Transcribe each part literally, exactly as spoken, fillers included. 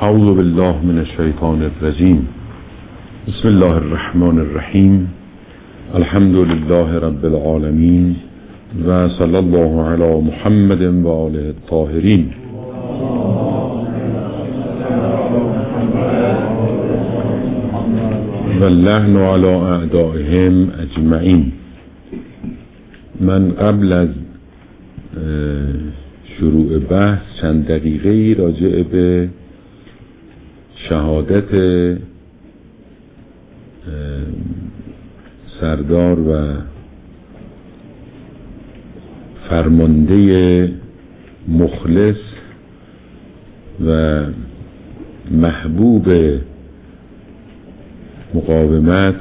اعوذ بالله من الشیطان الرجیم. بسم الله الرحمن الرحیم. الحمد لله رب العالمین و صلی الله علی محمد و آله الطاهرین. و اللعن علی اعدائهم اجمعین. من قبل از شروع بحث چند دقیقه راجع به شهادت سردار و فرمانده مخلص و محبوب مقاومت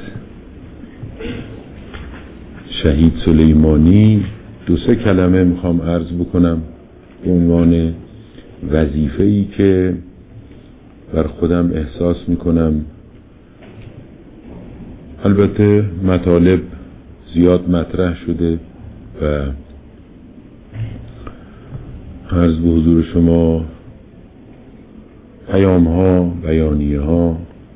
شهید سلیمانی دو سه کلمه میخوام عرض بکنم به عنوان وظیفه‌ای که بر خودم احساس میکنم. البته مطالب زیاد مطرح شده و عرض به حضور شما پیام ها بیانیه ها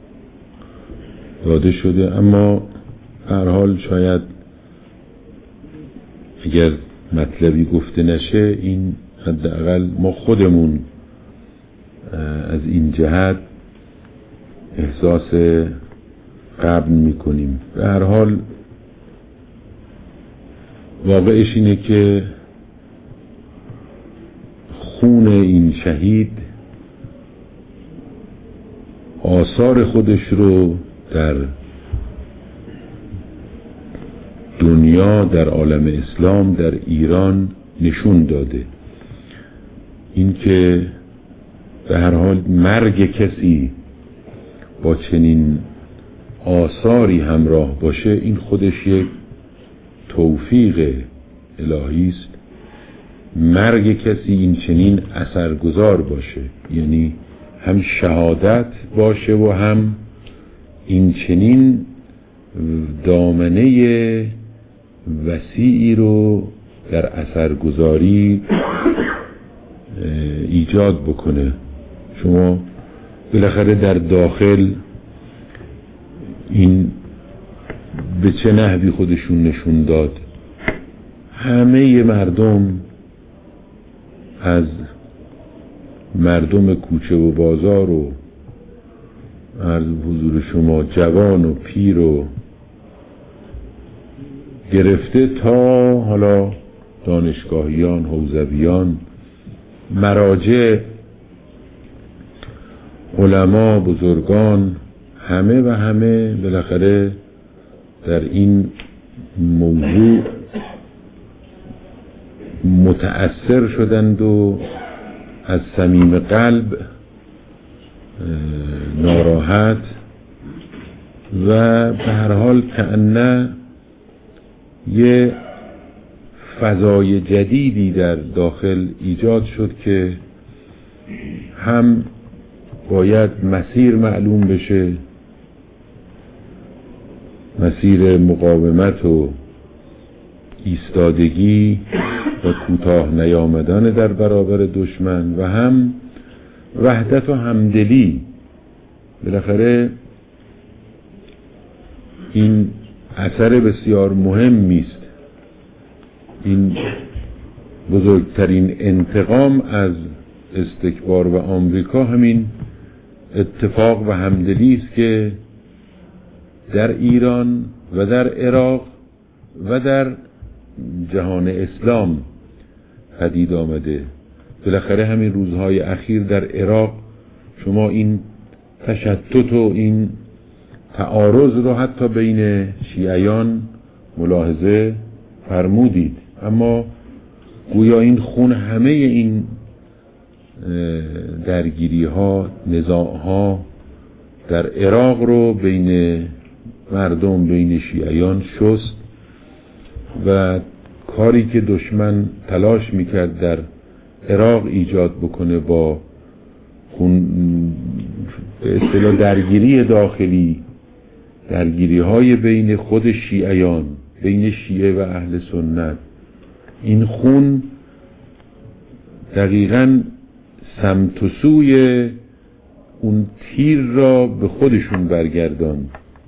داده شده، اما هر حال شاید اگر مطلبی گفته نشه این حداقل ما خودمون از این جهت احساس قبل میکنیم. به هر حال واقعش اینه که خون این شهید آثار خودش رو در دنیا، در عالم اسلام، در ایران نشون داده. این که به هر حال مرگ کسی با چنین آثاری همراه باشه این خودش یک توفیق الهی است. مرگ کسی این چنین اثرگذار باشه، یعنی هم شهادت باشه و هم این چنین دامنه وسیعی رو در اثرگذاری ایجاد بکنه. شما بالاخره در داخل این به چه نحوی خودشون نشون داد. همه مردم، از مردم کوچه و بازار و عرض حضور شما جوان و پیر و گرفته تا حالا دانشگاهیان، حوزویان، مراجع، علما، بزرگان، همه و همه بالاخره در این موضوع متأثر شدند و از صمیم قلب ناراحت و به هر حال کأنه یه فضای جدیدی در داخل ایجاد شد که هم باید مسیر معلوم بشه، مسیر مقاومت و ایستادگی و کوتاه نیامدن در برابر دشمن و هم وحدت و همدلی. بالاخره این اثر بسیار مهمی است. این بزرگترین انتقام از استکبار و آمریکا همین اتفاق و همدلی است که در ایران و در عراق و در جهان اسلام پدید آمده. بالاخره همین روزهای اخیر در عراق شما این تشتت و این تعارض رو حتی بین شیعیان ملاحظه فرمودید، اما گویا این خون همه این درگیری ها، نزاع ها در عراق رو بین مردم، بین شیعیان شست و کاری که دشمن تلاش میکرد در عراق ایجاد بکنه با خون به اصطلاح درگیری داخلی، درگیری های بین خود شیعیان، بین شیعه و اهل سنت، این خون دقیقاً سمت و سوی اون تیر را به خودشون برگردان.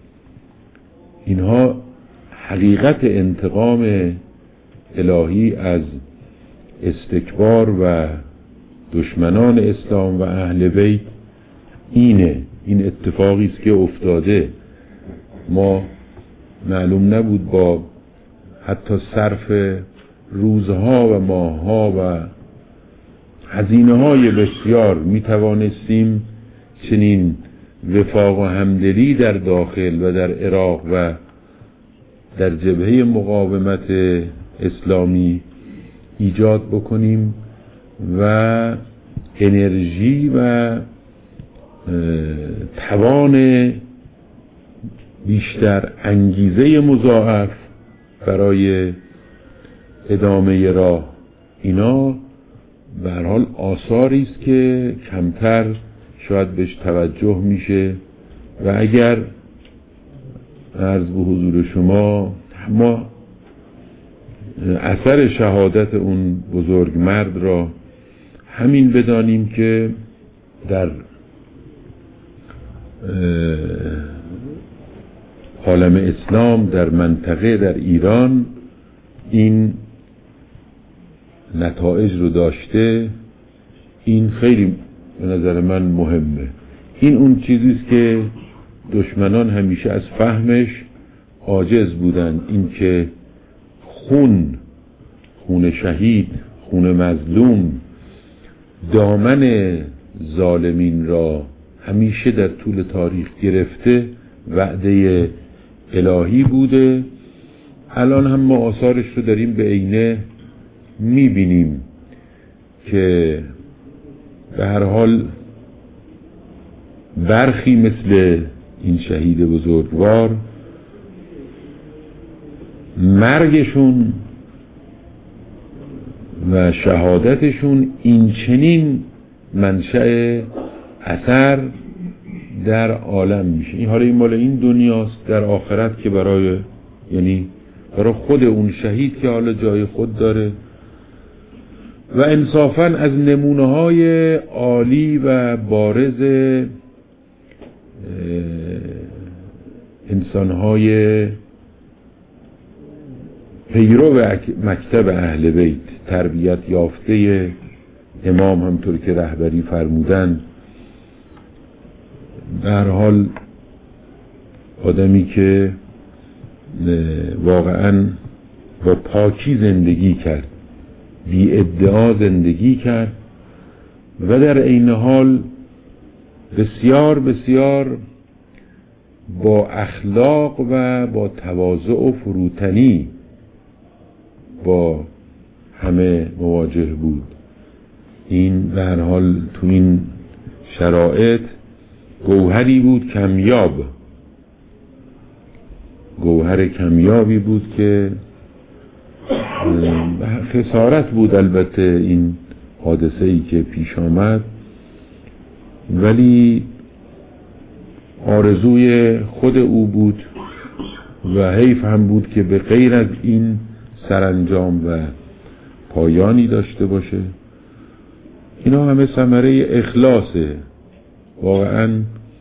اینها حقیقت انتقام الهی از استکبار و دشمنان اسلام و اهل بیت اینه. این اتفاقی است که افتاده. ما معلوم نبود با حتی صرف روزها و ماهها و هزینه های بسیار می توانستیم چنین وفاق و همدلی در داخل و در عراق و در جبهه مقاومت اسلامی ایجاد بکنیم و انرژی و توان بیشتر، انگیزه مضاعف برای ادامه راه. اینا به هر حال آثاری است که کمتر شاید بهش توجه میشه و اگر عرض به حضور شما ما اثر شهادت اون بزرگ مرد را همین بدانیم که در عالم اسلام، در منطقه، در ایران این نتایج رو داشته. این خیلی به نظر من مهمه. این اون چیزی است که دشمنان همیشه از فهمش عاجز بودن، این که خون خون شهید، خون مظلوم، دامن ظالمین را همیشه در طول تاریخ گرفته، وعده الهی بوده. الان هم ما آثارش رو داریم به عینه میبینیم که به هر حال برخی مثل این شهید بزرگوار مرگشون و شهادتشون این چنین منشأ اثر در عالم میشه. این حالا این مال این دنیاست، در آخرت که برای یعنی برای خود اون شهید که حالا جای خود داره. و انصافاً از نمونه های عالی و بارز انسان های پیرو مکتب اهل بیت، تربیت یافته امام همطور که رهبری فرمودن، به هر حال آدمی که واقعاً با پاکی زندگی کرد، بی ادعا زندگی کرد و در عین حال بسیار بسیار با اخلاق و با تواضع و فروتنی با همه مواجه بود. این به هر حال تو این شرایط گوهری بود کمیاب، گوهر کمیابی بود که خسارت بود البته این حادثه ای که پیش آمد، ولی آرزوی خود او بود و حیف هم بود که به غیر از این سرانجام و پایانی داشته باشه. اینا همه ثمره اخلاصه. واقعا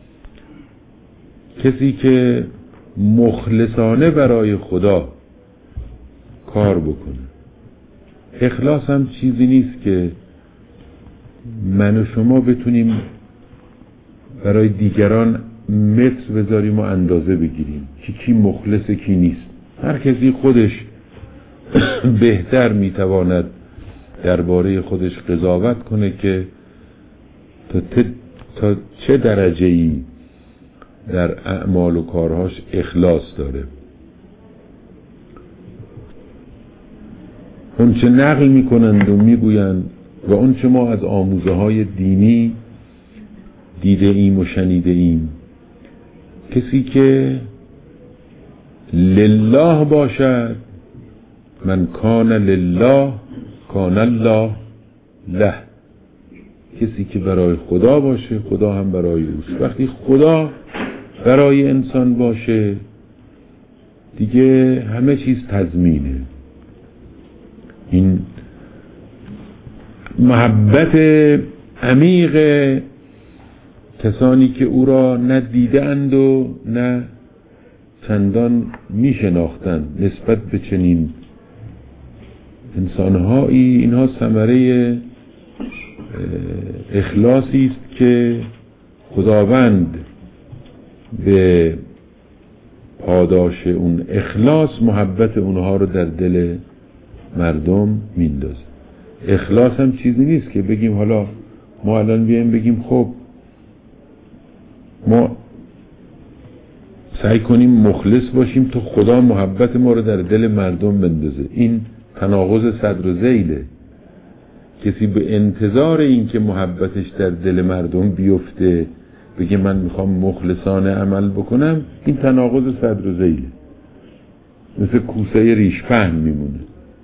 کسی که مخلصانه برای خدا کار بکنه. اخلاص هم چیزی نیست که من و شما بتونیم برای دیگران متر بذاریم و اندازه بگیریم که کی مخلصه کی نیست. هر کسی خودش بهتر میتواند درباره خودش قضاوت کنه که تا, تا چه درجه‌ای در اعمال و کارهاش اخلاص داره. اون چه نقل میکنند و میگویند و اون چه ما از آموزه های دینی دیده ایم و شنیده ایم، کسی که لله باشد، من کان لله کان الله له، کسی که برای خدا باشه خدا هم برای اوست. وقتی خدا برای انسان باشه دیگه همه چیز تضمینه. این محبت عمیق کسانی که او را نه دیدند و نه چندان می شناختند نسبت به چنین انسانهایی. اینها ثمره اخلاصی است که خداوند به پاداش اون اخلاص محبت اونها رو در دل مردم میندازه. اخلاص هم چیزی نیست که بگیم حالا ما الان بیایم بگیم خب ما سعی کنیم مخلص باشیم تا خدا محبت ما رو در دل مردم بندازه. این تناقض صدر و ذیله. کسی به انتظار این که محبتش در دل مردم بیفته بگه من میخوام مخلصانه عمل بکنم، این تناقض صدر و ذیله، مثل کوسه ریش پهن میمونه،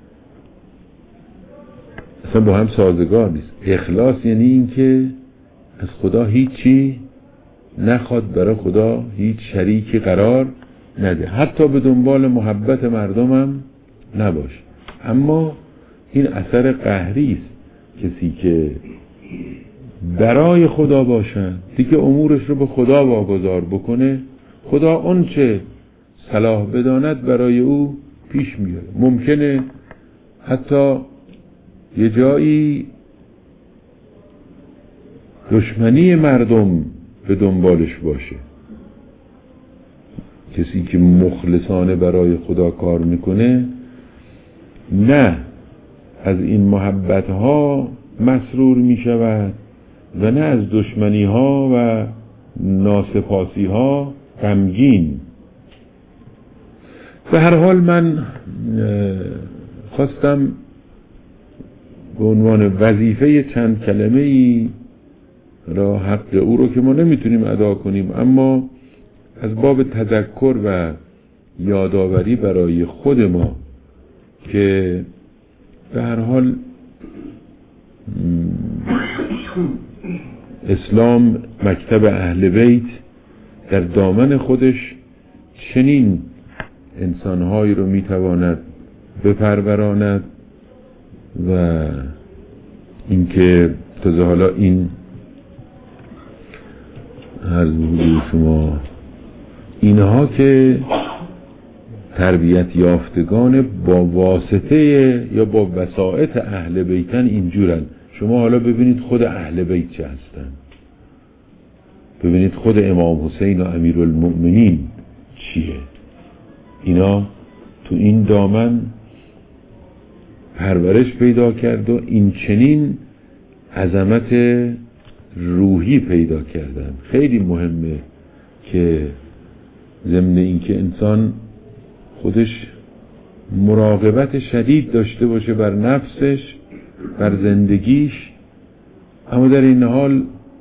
اصلا با هم سازگار نیست. اخلاص یعنی این که از خدا هیچی نخواد، برای خدا هیچ شریکی قرار نده، حتی به دنبال محبت مردم هم نباش. اما این اثر قهری است. کسی که برای خدا باشه دیگه امورش رو به خدا واگذار بکنه، خدا اون چه صلاح بداند برای او پیش میاره. ممکنه حتی یه جایی دشمنی مردم به دنبالش باشه. کسی که مخلصانه برای خدا کار میکنه نه از این محبت ها مسرور می شود و نه از دشمنی ها و ناسپاسی ها غمگین. به هر حال من خواستم به عنوان وظیفه چند کلمه ای را حق او رو که ما نمیتونیم ادا کنیم، اما از باب تذکر و یادآوری برای خود ما که به هر حال اسلام مکتب اهل بیت در دامن خودش چنین انسانهایی رو میتواند بپروراند و اینکه تازه حالا این هر حضور شما اینها که تربیت یافتگان با واسطه یا با وسائط اهل بیتن اینجورن. شما حالا ببینید خود اهل بیت چه هستن، ببینید خود امام حسین و امیرالمؤمنین چیه. اینا تو این دامن پرورش پیدا کرد و این چنین عظمت روحی پیدا کردن. خیلی مهمه که ضمن این که انسان خودش مراقبت شدید داشته باشه بر نفسش، بر زندگیش، اما در این حال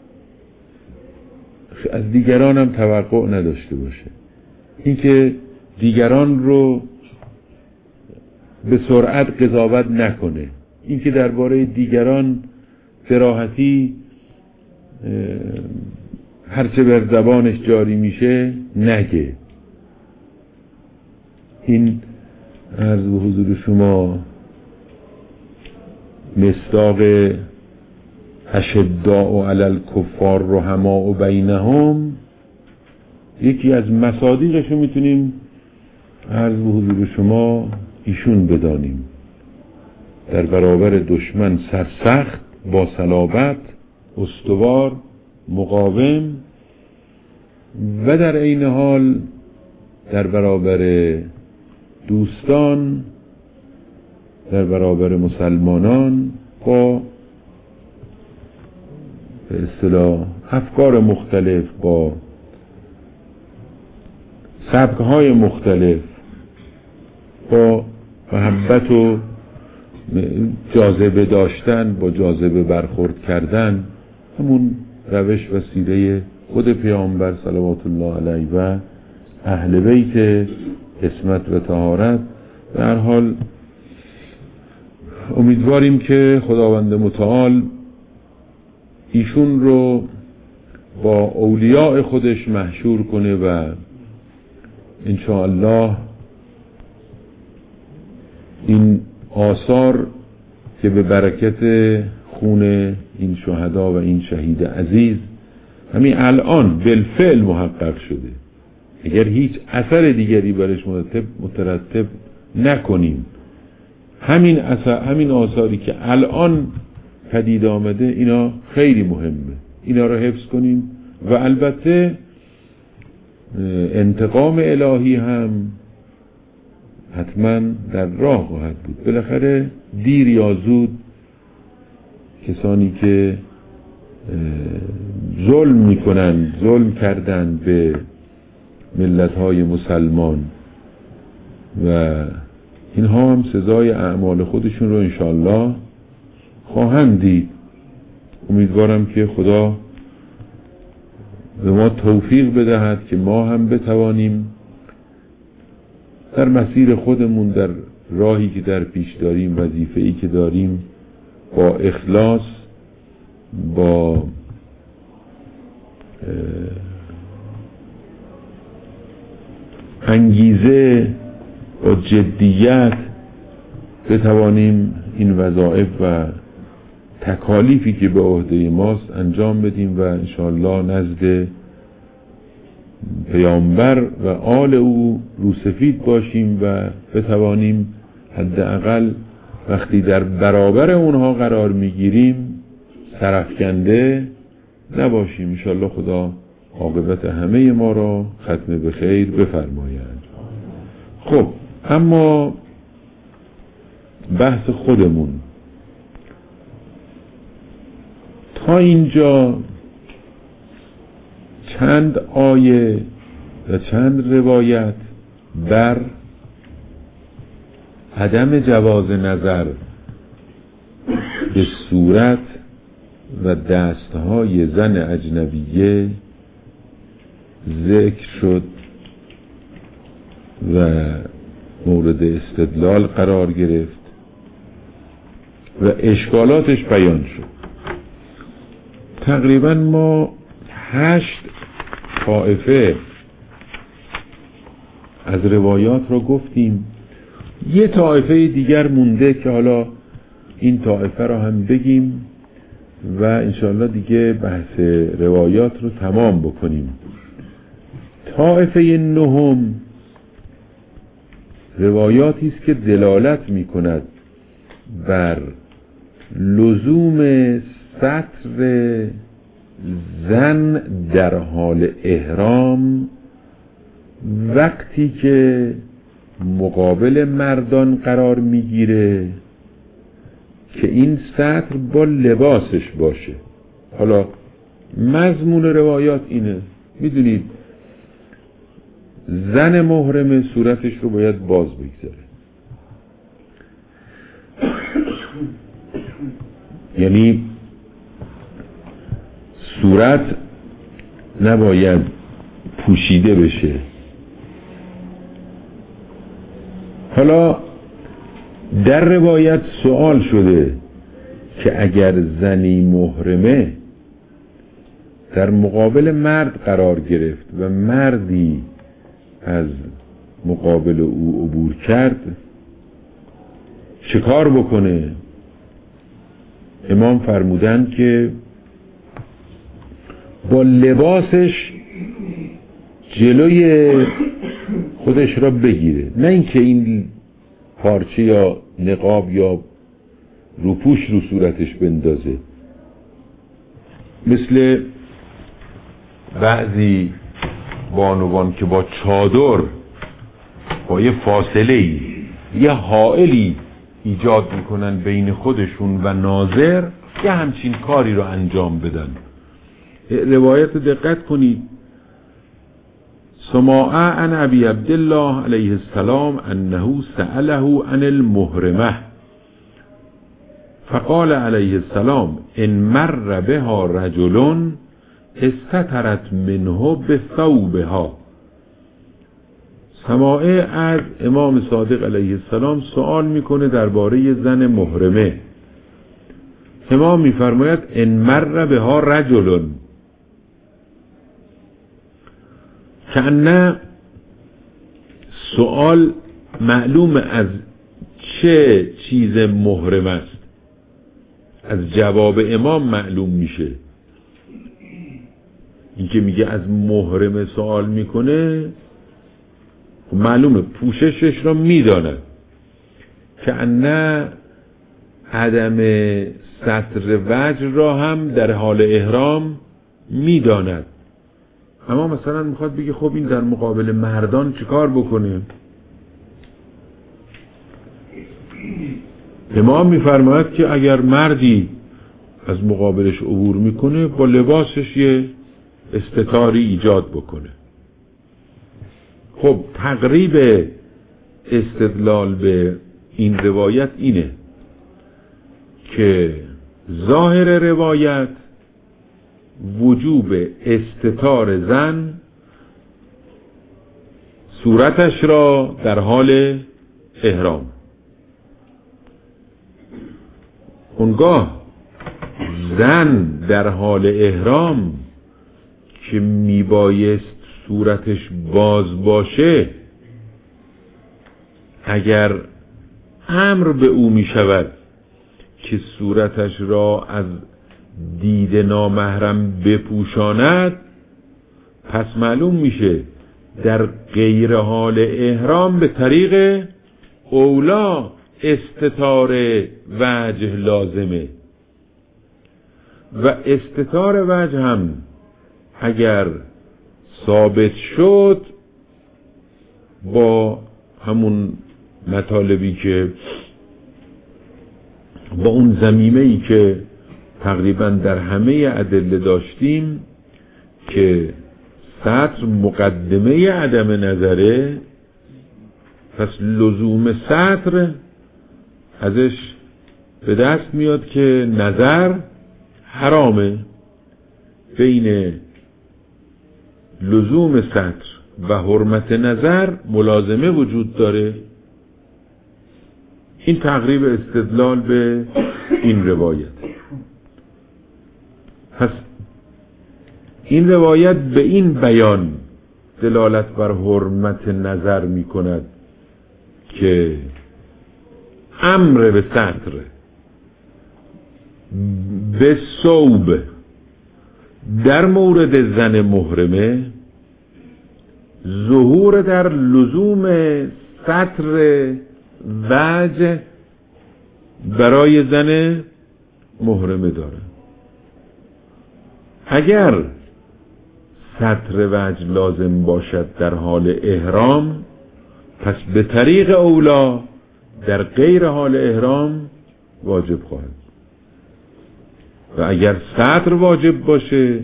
از دیگران هم توقع نداشته باشه. این که دیگران رو به سرعت قضاوت نکنه، این که درباره دیگران صراحتی هرچه بر زبانش جاری میشه نگه. این عرض به حضور شما مصداق اشداء علی الکفار رحماء بینهم، یکی از مصادیقش رو میتونیم عرض به حضور شما ایشون بدانیم. در برابر دشمن سرسخت، با صلابت، استوار، مقاوم و در عین حال در برابر دوستان، در برابر مسلمانان با به اصطلاح افکار مختلف، با سبک‌های مختلف، با محبت و جاذبه داشتن، با جاذبه برخورد کردن، همون روش و سیره خود پیامبر صلوات الله علیه و اهل بیت عصمت و طهارت. به هر حال امیدواریم که خداوند متعال ایشون رو با اولیاء خودش محشور کنه و انشاءالله این آثار که به برکت خون این شهدا و این شهید عزیز همین الان بالفعل محقق شده. اگر هیچ اثر دیگری برش مترتب, مترتب نکنیم، همین اثر، همین آثاری که الان پدید آمده اینا خیلی مهمه، اینا رو حفظ کنیم. و البته انتقام الهی هم حتما در راه خواهد بود. بالاخره دیر یا زود کسانی که ظلم میکنن، ظلم کردن به ملت‌های مسلمان و اینها هم سزای اعمال خودشون رو انشاءالله خواهند دید. امیدوارم که خدا به ما توفیق بدهد که ما هم بتوانیم در مسیر خودمون، در راهی که در پیش داریم، وظیفه‌ای که داریم، با اخلاص، با انگیزه و جدیت بتوانیم این وظایف و تکالیفی که به عهده ماست انجام بدیم و انشاءالله نزد پیامبر و آل او روسفید باشیم و بتوانیم حداقل وقتی در برابر اونها قرار میگیریم سرافکنده نباشیم. انشاءالله خدا عاقبت همه ما را ختم به خیر بفرماید. خب اما بحث خودمون تا اینجا چند آیه و چند روایت بر عدم جواز نظر به صورت و دستهای زن اجنبیه ذکر شد و مورد استدلال قرار گرفت و اشکالاتش بیان شد. تقریبا ما هشت طائفه از روایات رو گفتیم. یه طائفه دیگر مونده که حالا این طائفه رو هم بگیم و انشاءالله دیگه بحث روایات رو تمام بکنیم. طائفه نهم روایاتی است که دلالت می کند بر لزوم ستر زن در حال احرام وقتی که مقابل مردان قرار میگیره که این ستر با لباسش باشه. حالا مضمون روایات اینه، میدونید زن محرم صورتش رو باید باز بگذاره، یعنی صورت نباید پوشیده بشه. حالا در روایت سوال شده که اگر زنی محرمه در مقابل مرد قرار گرفت و مردی از مقابل او عبور کرد چه کار بکنه؟ امام فرمودن که با لباسش جلوی خودش را بگیره، نه اینکه این پارچه یا نقاب یا روپوش رو صورتش بندازه. مثل بعضی بانوان که با چادر با یه فاصله ای یه حائلی ایجاد میکنن بین خودشون و ناظر، یه همچین کاری رو انجام بدن. روایت دقت کنید. سماع عن ابی عبدالله علیه السلام انه سأله عن المحرمه فقال علیه السلام ان مر بها رجل استترت منه بثوبها. سماع از امام صادق علیه السلام سوال میکنه درباره زن محرمه. امام میفرماید ان مر بها رجل، کأنه سوال معلوم از چه چیز محرم است، از جواب امام معلوم میشه. این که میگه از محرم سوال میکنه، معلومه پوششش را میداند که نه عدم ستر وجه را هم در حال احرام میداند. اما مثلا میخواد بگه خب این در مقابل مردان چیکار بکنه؟ امام میفرماید که اگر مردی از مقابلش عبور میکنه با لباسش یه استتاری ایجاد بکنه. خب تقریب استدلال به این روایت اینه که ظاهر روایت وجوب استتار زن صورتش را در حال احرام. اونگاه زن در حال احرام که میبایست صورتش باز باشه، اگر امر به او میشود که صورتش را از دید نامحرم بپوشاند، پس معلوم میشه در غیر حال احرام به طریق اولا استتار وجه لازمه و استتار وجه هم اگر ثابت شد با همون مطالبی که با اون ضمیمه‌ای که تقریبا در همه ادله داشتیم که ستر مقدمه عدم نظره، پس لزوم ستر ازش به دست میاد که نظر حرامه. بین لزوم ستر و حرمت نظر ملازمه وجود داره. این تقریب استدلال به این روایت. پس این روایت به این بیان دلالت بر حرمت نظر می کند که امر به ستر به ثوب در مورد زن محرمه ظهور در لزوم ستر وجه برای زن محرمه داره. اگر ستر وجه لازم باشد در حال احرام، پس به طریق اولا در غیر حال احرام واجب خواهد. و اگر ستر واجب باشه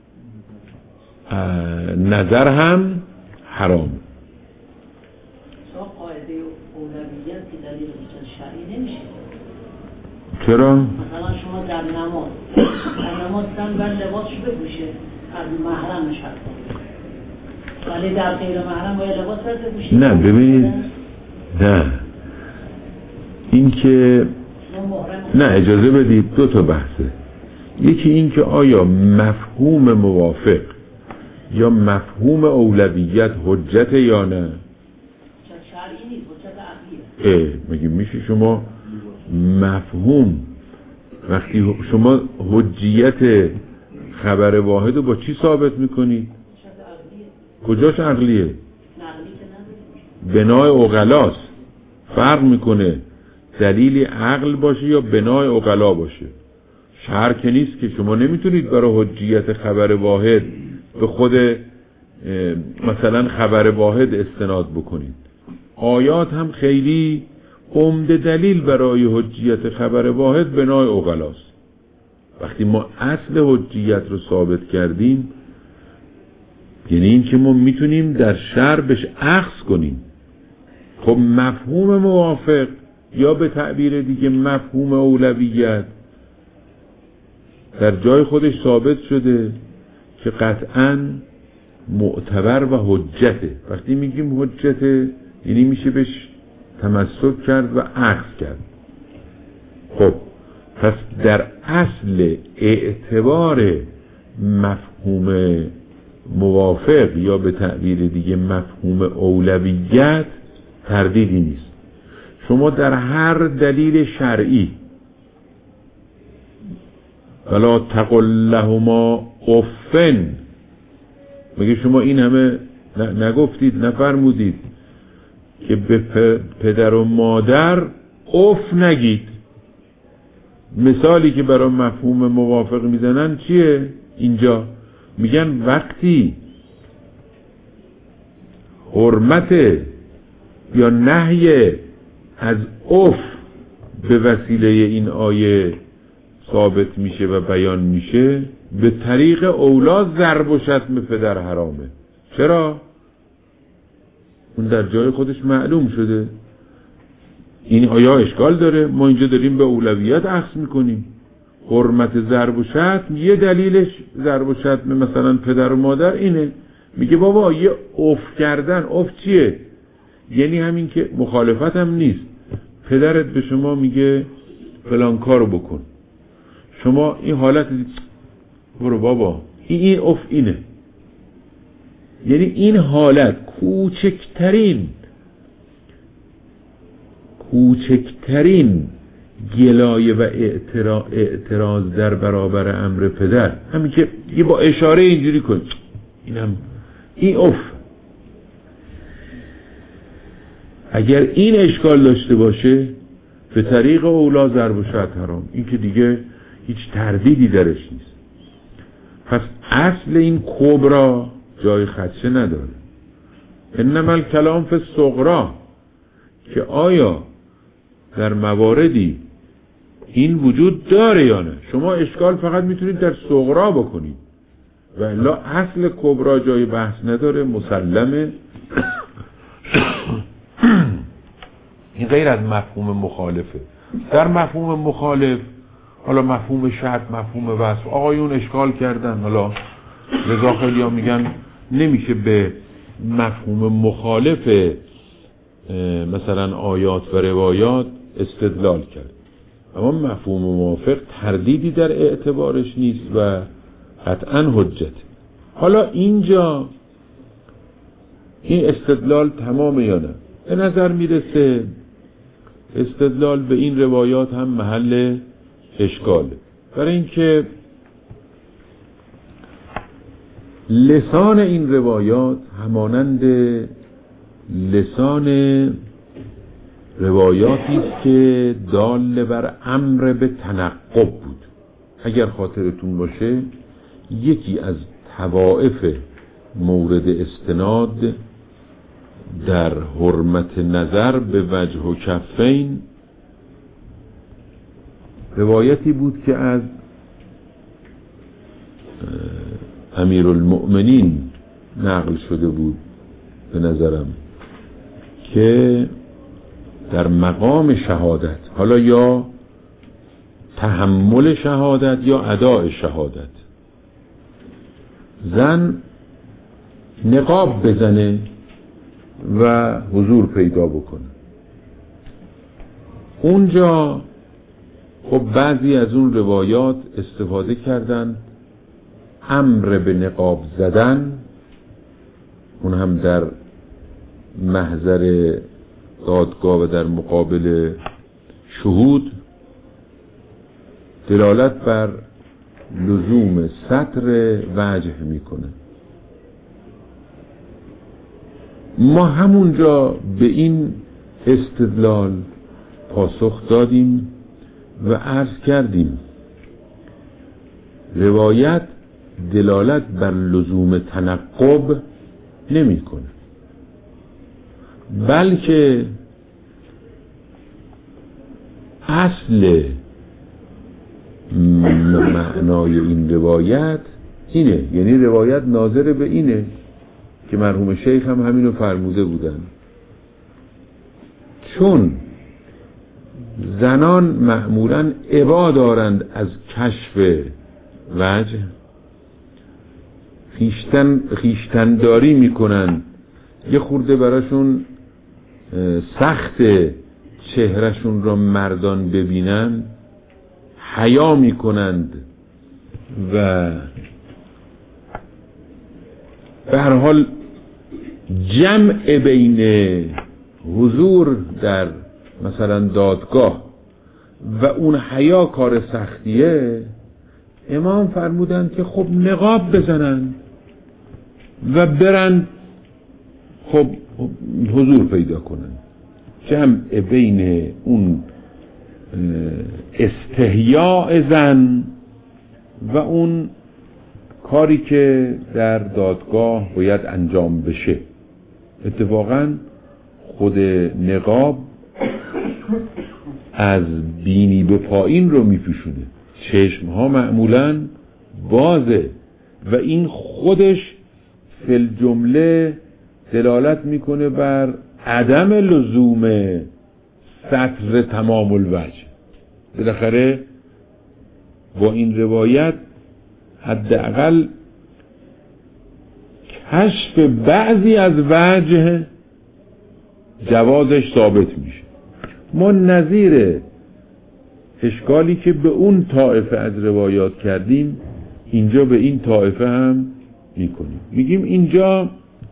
نظر هم حرام. قاعده اولویت که دلیل شرعی نمیشه. چرا؟ مثلا شما در نماز در نماز زن بر لباسش بپوشه از محرم شرط، ولی در غیر محرم باید لباس بپوشه. نه ببینید، نه این که نه اجازه بدید، دو تا بحثه. یکی این که آیا مفهوم موافق یا مفهوم اولویت حجت یا نه؟ شرعی نیست، حجت عقلیه. اه مگه میشه شما مفهوم وقتی شما حجیت خبر واحد رو با چی ثابت میکنی؟ کجاش عقلیه؟ بنای عقلاست. فرق میکنه دلیل عقل باشه یا بنای عقلا باشه. شرع که نیست که شما نمیتونید برای حجیت خبر واحد به خود مثلا خبر واحد استناد بکنید. آیات هم خیلی عمده دلیل برای حجیت خبر واحد بنای عقلاست. وقتی ما اصل حجیت رو ثابت کردیم، یعنی این که ما میتونیم در شرع بهش اخذ کنیم. خب مفهوم موافق یا به تعبیر دیگه مفهوم اولویت در جای خودش ثابت شده که قطعاً معتبر و حجته. وقتی میگیم حجته یعنی میشه بهش تمسک کرد و اخذ کرد. خب پس در اصل اعتبار مفهوم موافق یا به تعبیر دیگه مفهوم اولویت تردیدی نیست. شما در هر دلیل شرعی ولا تقل لهما افن مگه شما این همه نگفتید، نفرمودید که به پدر و مادر اف نگید؟ مثالی که برای مفهوم موافق میزنن چیه اینجا؟ میگن وقتی حرمت یا نهی از اف به وسیله این آیه ثابت میشه و بیان میشه، به طریق اولاد ضرب و شتم پدر حرامه. چرا؟ اون در جای خودش معلوم شده. این آیه اشکال داره، ما اینجا داریم به اولویت اخذ میکنیم. حرمت ضرب و شتم، یه دلیلش ضرب و شتم مثلا پدر و مادر اینه، میگه بابا یه اف کردن، اف چیه؟ یعنی همین که مخالفت هم نیست، پدرت به شما میگه فلان کارو بکن، شما این حالت دید برو بابا، این این اف اینه. یعنی این حالت کوچکترین کوچکترین گلایه و اعتراض در برابر امر پدر، همین که یه با اشاره اینجوری کن، اینم این اف. اگر این اشکال داشته باشه، به طریق اولا ضرب و شتم حرام، این که دیگه هیچ تردیدی درش نیست. پس اصل این کبرا جای خدشه نداره. انما الکلام فی الصغرا، که آیا در مواردی این وجود داره یا نه. شما اشکال فقط میتونید در صغرا بکنید و الا اصل کبرا جای بحث نداره، مسلمه. این غیر از مفهوم مخالفه. در مفهوم مخالف، حالا مفهوم شرط، مفهوم وصف، آقایون اشکال کردن، حالا رضا خیلی ها میگن نمیشه به مفهوم مخالف مثلا آیات و روایات استدلال کرد، اما مفهوم موافق تردیدی در اعتبارش نیست و قطعا حجت. حالا اینجا این استدلال تمامه یا نه؟ به نظر میرسه استدلال به این روایات هم محل اشکاله، برای اینکه لسان این روایات همانند لسان روایاتی است که دال بر امر به تنقب بود. اگر خاطرتون باشه یکی از طوائف مورد استناد در حرمت نظر به وجه و کفین روایتی بود که از امیرالمؤمنین نقل شده بود به نظرم، که در مقام شهادت، حالا یا تحمل شهادت یا اداء شهادت، زن نقاب بزنه و حضور پیدا بکنه. اونجا خب بعضی از اون روایات استفاده کردن امر به نقاب زدن، اون هم در محضر دادگاه و در مقابل شهود، دلالت بر لزوم ستر وجه میکنه. ما همونجا به این استدلال پاسخ دادیم و عرض کردیم روایت دلالت بر لزوم تنقب نمی کنه، بلکه اصل معنای این روایت اینه، یعنی روایت ناظر به اینه که مرحوم شیخ هم همینو فرموده بودن، چون زنان معمولاً ابا دارند از کشف وجه، خیشتن خیشتنداری میکنن، یه خورده براشون سخت چهرشون را مردان ببینن، حیا میکنند و به هر حال جمع بین حضور در مثلا دادگاه و اون حیا کار سختیه. امام فرمودند که خب نقاب بزنن، و برن خب حضور پیدا کنن. جمع بین اون استحیاء زن و اون کاری که در دادگاه باید انجام بشه. اتفاقا خود نقاب از بینی به پایین رو میپوشونه، چشم ها معمولا بازه و این خودش فی الجمله دلالت میکنه بر عدم لزوم ستر تمام الوجه. بالاخره با این روایت حداقل کشف بعضی از وجه جوازش ثابت میشه. ما نظیر اشکالی که به اون طائفه از روایات کردیم اینجا به این طائفه هم میکنیم. میگیم اینجا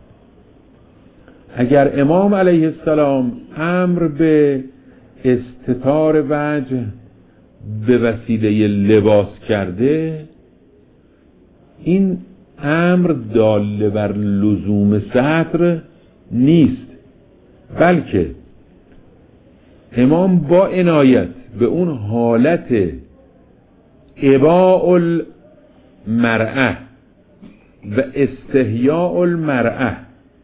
اگر امام علیه السلام امر به استتار وجه به وسیله لباس کرده، این امر دال بر لزوم ستر نیست، بلکه امام با عنایت به اون حالت اباء المرأه و استحیاء المرأه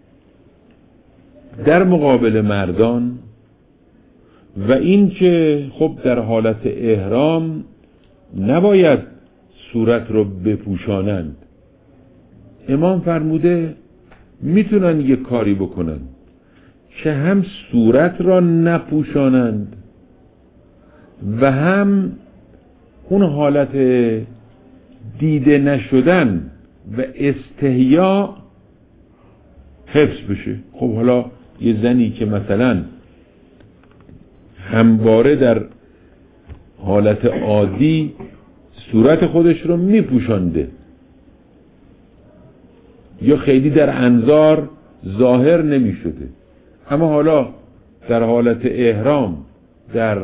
در مقابل مردان و این که خب در حالت احرام نباید صورت رو بپوشانند، امام فرموده میتونن یک کاری بکنن که هم صورت را نپوشانند و هم اون حالت دیده نشدن و استحیاء حفظ بشه. خب حالا یه زنی که مثلا همواره در حالت عادی صورت خودش رو میپوشانده یا خیلی در انظار ظاهر نمیشده، اما حالا در حالت احرام در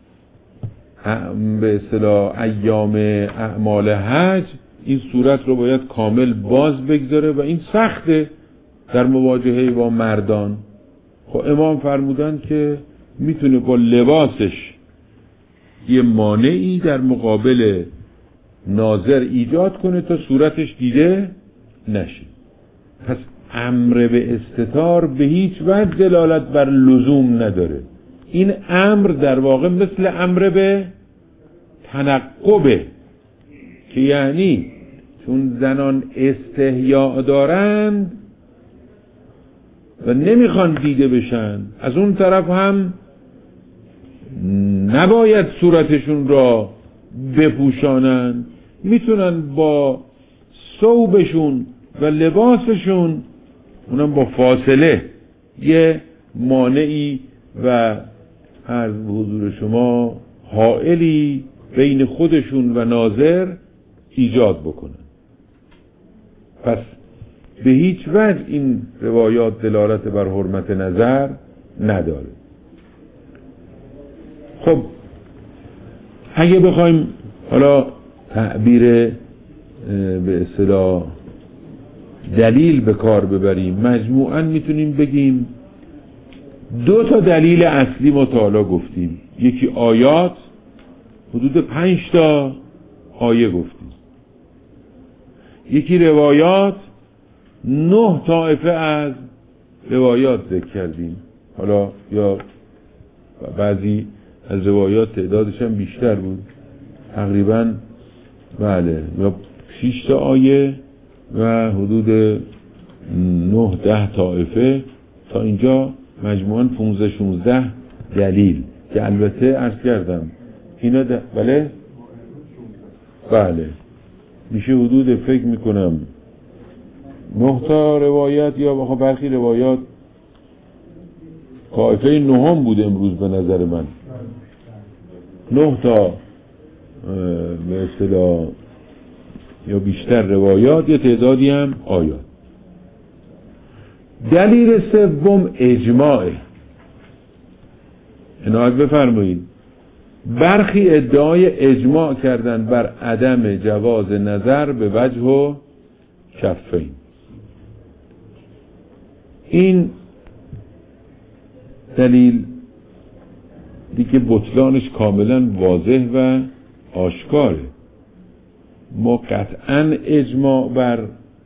به اصطلاح ایام اعمال حج این صورت رو باید کامل باز بگذاره و این سخته در مواجهه با مردان. خب امام فرمودن که میتونه با لباسش یه مانعی در مقابل ناظر ایجاد کنه تا صورتش دیده نشه. پس امر به استتار به هیچ وجه دلالت بر لزوم نداره. این امر در واقع مثل امر به تنقبه که یعنی چون زنان استحیاء دارند و نمیخوان دیده بشن، از اون طرف هم نباید صورتشون را بپوشانن، میتونن با ثوبشون و لباسشون اونم با فاصله یه مانعی و عرض به حضور شما حائلی بین خودشون و ناظر ایجاد بکنن. پس به هیچ وجه این روایات دلالت بر حرمت نظر نداره. خب اگه بخوایم حالا تعبیر به اصطلاح دلیل به کار ببریم، مجموعاً میتونیم بگیم دو تا دلیل اصلی ما تا حالا گفتیم. یکی آیات، حدود پنج تا آیه گفتیم. یکی روایات، نه طائفه از روایات ذکر کردیم. حالا یا بعضی از روایات تعدادش هم بیشتر بود، تقریباً بله یا شش تا آیه و حدود نه ده طائفه، تا اینجا مجموعاً پانزده شانزده دلیل که البته عرض کردم اینا ده... بله بله میشه حدود فکر میکنم نه تا روایت یا بخواه برخی روایات طائفه نهم بود امروز به نظر من، نه تا به اصطلاح یا بیشتر روایات یا تعدادی هم آیات. دلیل سوم اجماعه. عنایت بفرمایید، برخی ادعای اجماع کردن بر عدم جواز نظر به وجه و کفین. این دلیل دیگه بطلانش کاملا واضح و آشکاره. ما قطعا اجماع بر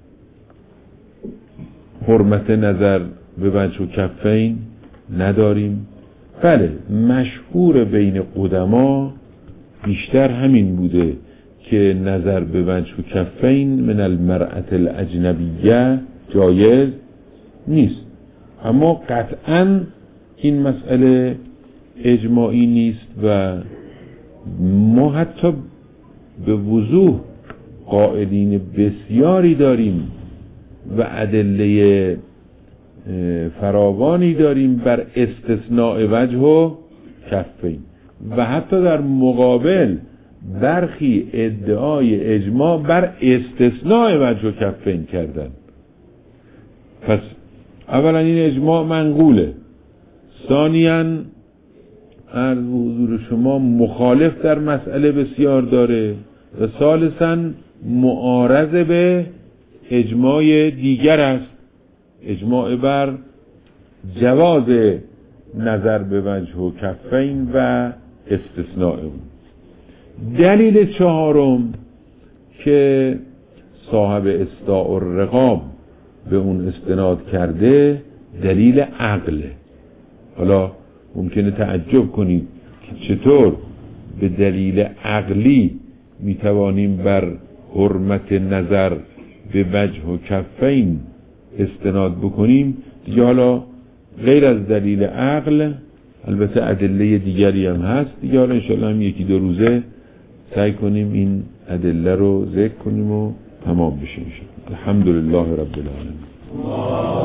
حرمت نظر به وجه و کفین نداریم. بله مشهور بین قدما بیشتر همین بوده که نظر به وجه و کفین من المرأة الاجنبیه جایز نیست، اما قطعا این مسئله اجماعی نیست و ما حتی به وضوح قائلین بسیاری داریم و ادله فراوانی داریم بر استثناء وجه و کفین و حتی در مقابل برخی ادعای اجماع بر استثناء وجه و کفین کردن. پس اولا این اجماع منقوله، ثانیاً عرض حضور شما مخالف در مسئله بسیار داره و ثالثاً معارض به اجماع دیگر است، اجماع بر جواز نظر به وجه و کفین و استثناء اون. دلیل چهارم که صاحب استاء الرقام به اون استناد کرده دلیل عقله. حالا ممکنه تعجب کنید که چطور به دلیل عقلی میتوانیم بر حرمت نظر به وجه و کفین استناد بکنیم. دیگه حالا غیر از دلیل عقل البته ادله دیگری هم هست، دیگه حالا انشاءالله هم یکی دو روزه سعی کنیم این ادله رو ذکر کنیم و تمام بشه. الحمدلله رب العالمین.